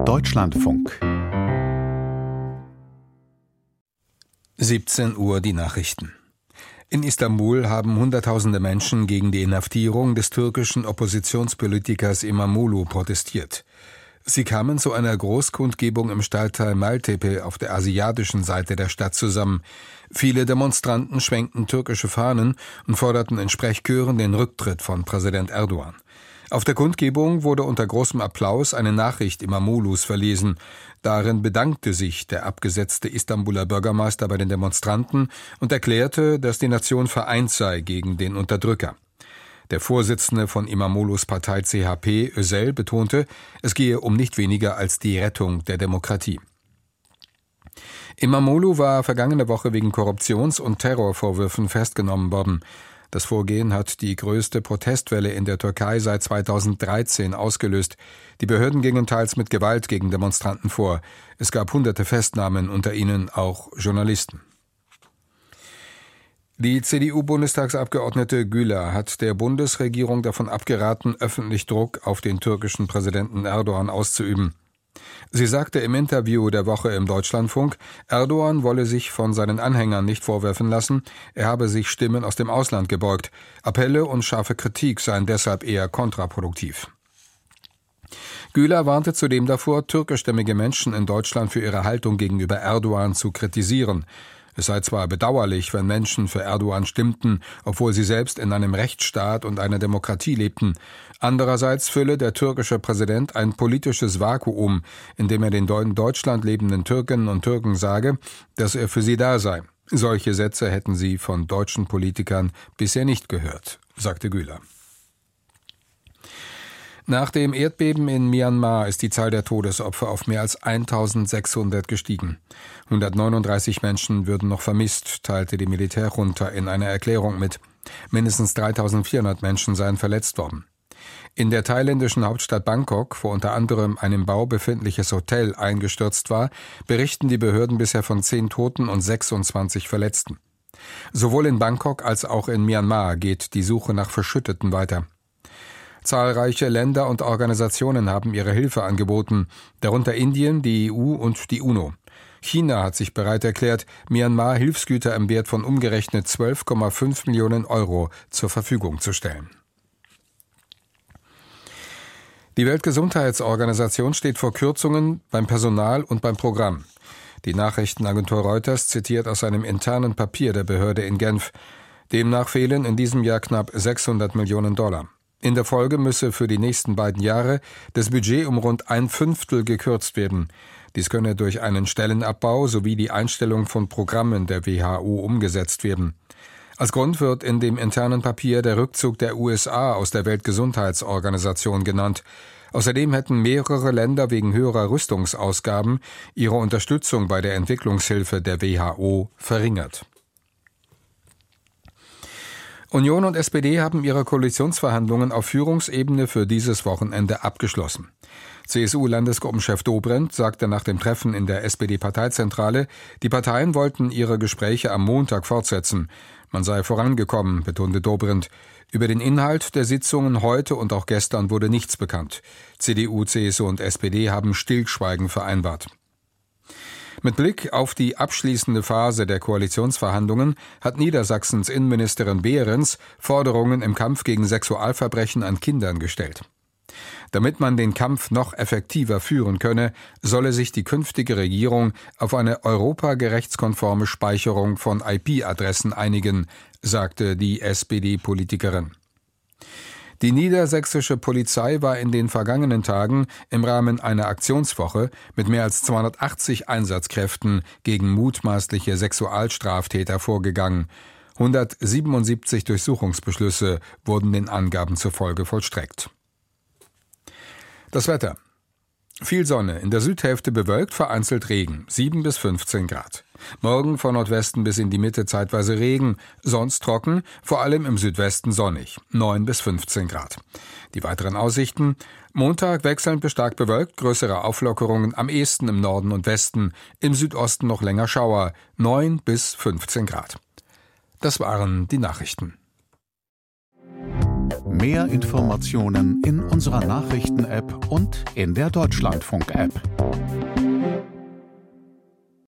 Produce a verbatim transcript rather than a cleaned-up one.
Deutschlandfunk. siebzehn Uhr die Nachrichten. In Istanbul haben Hunderttausende Menschen gegen die Inhaftierung des türkischen Oppositionspolitikers İmamoğlu protestiert. Sie kamen zu einer Großkundgebung im Stadtteil Maltepe auf der asiatischen Seite der Stadt zusammen. Viele Demonstranten schwenkten türkische Fahnen und forderten in Sprechchören den Rücktritt von Präsident Erdogan. Auf der Kundgebung wurde unter großem Applaus eine Nachricht İmamoğlu's verlesen. Darin bedankte sich der abgesetzte Istanbuler Bürgermeister bei den Demonstranten und erklärte, dass die Nation vereint sei gegen den Unterdrücker. Der Vorsitzende von İmamoğlu's Partei C H P, Özel, betonte, es gehe um nicht weniger als die Rettung der Demokratie. İmamoğlu war vergangene Woche wegen Korruptions- und Terrorvorwürfen festgenommen worden. Das Vorgehen hat die größte Protestwelle in der Türkei seit zweitausenddreizehn ausgelöst. Die Behörden gingen teils mit Gewalt gegen Demonstranten vor. Es gab hunderte Festnahmen, unter ihnen auch Journalisten. Die C D U-Bundestagsabgeordnete Güler hat der Bundesregierung davon abgeraten, öffentlich Druck auf den türkischen Präsidenten Erdogan auszuüben. Sie sagte im Interview der Woche im Deutschlandfunk, Erdogan wolle sich von seinen Anhängern nicht vorwerfen lassen, er habe sich Stimmen aus dem Ausland gebeugt. Appelle und scharfe Kritik seien deshalb eher kontraproduktiv. Güler warnte zudem davor, türkischstämmige Menschen in Deutschland für ihre Haltung gegenüber Erdogan zu kritisieren. Es sei zwar bedauerlich, wenn Menschen für Erdogan stimmten, obwohl sie selbst in einem Rechtsstaat und einer Demokratie lebten. Andererseits fülle der türkische Präsident ein politisches Vakuum, indem er den in Deutschland lebenden Türkinnen und Türken sage, dass er für sie da sei. Solche Sätze hätten sie von deutschen Politikern bisher nicht gehört, sagte Güler. Nach dem Erdbeben in Myanmar ist die Zahl der Todesopfer auf mehr als eintausendsechshundert gestiegen. hundertneununddreißig Menschen würden noch vermisst, teilte die Militärjunta in einer Erklärung mit. Mindestens dreitausendvierhundert Menschen seien verletzt worden. In der thailändischen Hauptstadt Bangkok, wo unter anderem ein im Bau befindliches Hotel eingestürzt war, berichten die Behörden bisher von zehn Toten und sechsundzwanzig Verletzten. Sowohl in Bangkok als auch in Myanmar geht die Suche nach Verschütteten weiter. Zahlreiche Länder und Organisationen haben ihre Hilfe angeboten, darunter Indien, die E U und die UNO. China hat sich bereit erklärt, Myanmar Hilfsgüter im Wert von umgerechnet zwölf Komma fünf Millionen Euro zur Verfügung zu stellen. Die Weltgesundheitsorganisation steht vor Kürzungen beim Personal und beim Programm. Die Nachrichtenagentur Reuters zitiert aus einem internen Papier der Behörde in Genf. Demnach fehlen in diesem Jahr knapp sechshundert Millionen Dollar. In der Folge müsse für die nächsten beiden Jahre das Budget um rund ein Fünftel gekürzt werden. Dies könne durch einen Stellenabbau sowie die Einstellung von Programmen der W H O umgesetzt werden. Als Grund wird in dem internen Papier der Rückzug der U S A aus der Weltgesundheitsorganisation genannt. Außerdem hätten mehrere Länder wegen höherer Rüstungsausgaben ihre Unterstützung bei der Entwicklungshilfe der W H O verringert. Union und S P D haben ihre Koalitionsverhandlungen auf Führungsebene für dieses Wochenende abgeschlossen. C S U-Landesgruppenchef Dobrindt sagte nach dem Treffen in der S P D-Parteizentrale, die Parteien wollten ihre Gespräche am Montag fortsetzen. Man sei vorangekommen, betonte Dobrindt. Über den Inhalt der Sitzungen heute und auch gestern wurde nichts bekannt. C D U, C S U und S P D haben Stillschweigen vereinbart. Mit Blick auf die abschließende Phase der Koalitionsverhandlungen hat Niedersachsens Innenministerin Behrens Forderungen im Kampf gegen Sexualverbrechen an Kindern gestellt. Damit man den Kampf noch effektiver führen könne, solle sich die künftige Regierung auf eine europagerechtskonforme Speicherung von I P-Adressen einigen, sagte die S P D-Politikerin. Die niedersächsische Polizei war in den vergangenen Tagen im Rahmen einer Aktionswoche mit mehr als zweihundertachtzig Einsatzkräften gegen mutmaßliche Sexualstraftäter vorgegangen. hundertsiebenundsiebzig Durchsuchungsbeschlüsse wurden den Angaben zufolge vollstreckt. Das Wetter. Viel Sonne, in der Südhälfte bewölkt, vereinzelt Regen, sieben bis fünfzehn Grad. Morgen von Nordwesten bis in die Mitte zeitweise Regen, sonst trocken, vor allem im Südwesten sonnig, neun bis fünfzehn Grad. Die weiteren Aussichten: Montag wechselnd bis stark bewölkt, größere Auflockerungen am ehesten im Norden und Westen, im Südosten noch länger Schauer, neun bis fünfzehn Grad. Das waren die Nachrichten. Mehr Informationen in unserer Nachrichten-App und in der Deutschlandfunk-App.